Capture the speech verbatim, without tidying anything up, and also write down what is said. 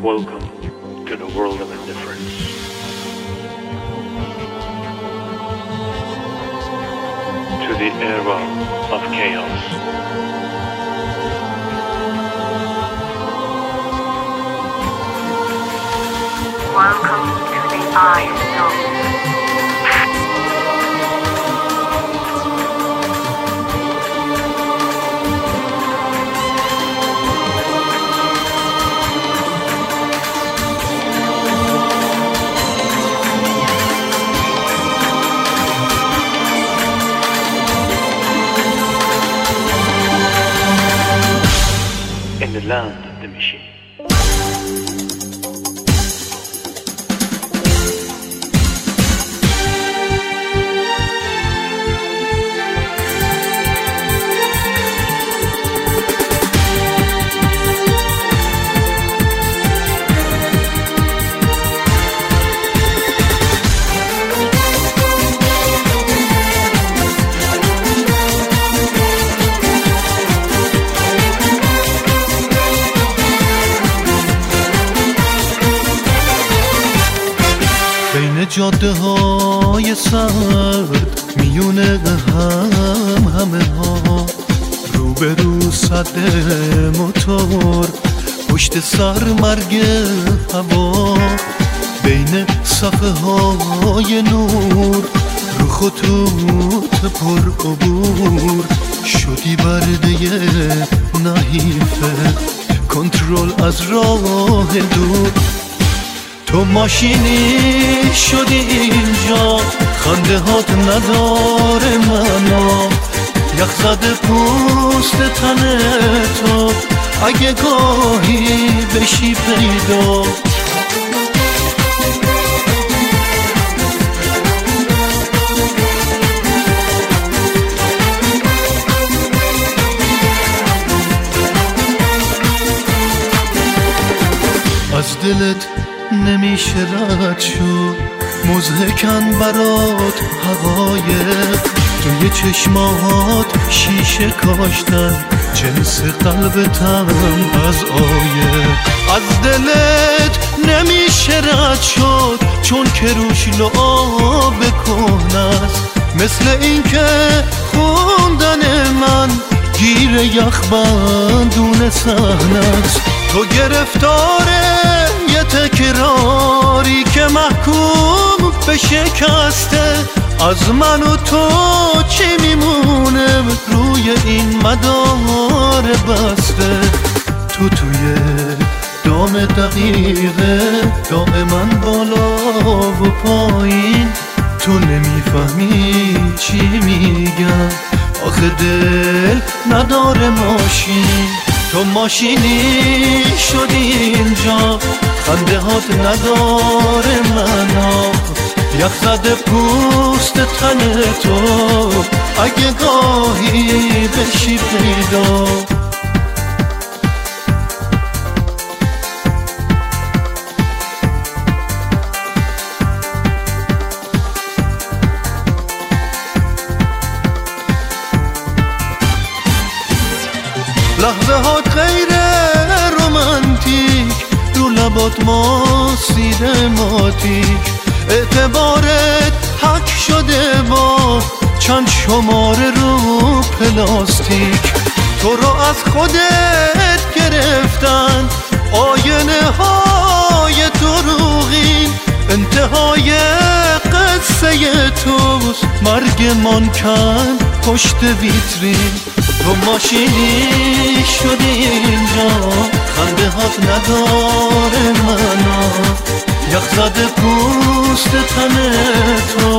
Welcome to the world of indifference. To the era of chaos. Welcome to the Iron Zone. In the land of the machine. جاده های سرد میونه هم همه ها، روبرو صد موتور، پشت سر مرگ هوا، بین صفحه های نور، رو خطوط پر عبور، شدی برده نحیفه، کنترل از راه دور. تو ماشینی شدی اینجا، خنده هات نداره منا، یخ زده پوست تن تو، اگه گاهی بشی پیدا. از دلت نمیشه رد شد، مضحکن برات هوایه، توی چشمات شیشه کاشتن، جنس قلبتم از آیه. از دلت نمیشه رد شد، چون که روش لعاب کهنست، مثل این که خوندن من گیر یخبندون صحنست. تو گرفتاره یه تکراری که محکوم به شکسته، از من و تو چی میمونه روی این مدار بسته. تو توی دام دقیقه، دائما بالا و پایین، تو نمیفهمی چی میگم، آخه دل نداره ماشین. تو ماشینی شدی اینجا، خنده هات نداره منا، یخ زده پوست تن تو، اگه گاهی بشی پیدا. لحظه هات غیر رومانتیک، رو لبات ماسیده ماتیک، اعتبارت حک شده با چند شماره رو پلاستیک. تو رو از خودت گرفتن آینه های دروغین، انتهای قصه توست مرگ منکن پشت ویترین. تو ماشینی شدی اینجا، خنده هات نداره منا، یخ زده پوست تن تو،